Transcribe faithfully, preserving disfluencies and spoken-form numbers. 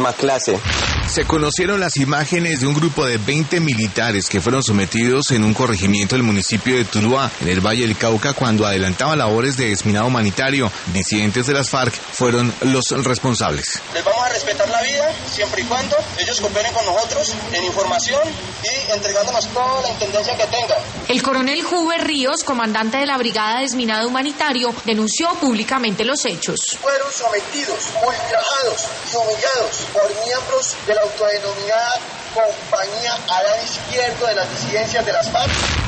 misma clase. Se conocieron las imágenes de un grupo de veinte militares que fueron sometidos en un corregimiento del municipio de Tuluá, en el Valle del Cauca, cuando adelantaban labores de desminado humanitario. Disidentes de las FARC fueron los responsables. Les vamos a respetar la vida siempre y cuando ellos cooperen con nosotros en información y entregándonos toda la intendencia que tengan. El coronel Juve Ríos, comandante de la Brigada de Desminado Humanitario, denunció públicamente los hechos. Fueron sometidos, ultrajados y humillados por miembros de la autodenominada Compañía Adán Izquierdo de las disidencias de las FARC.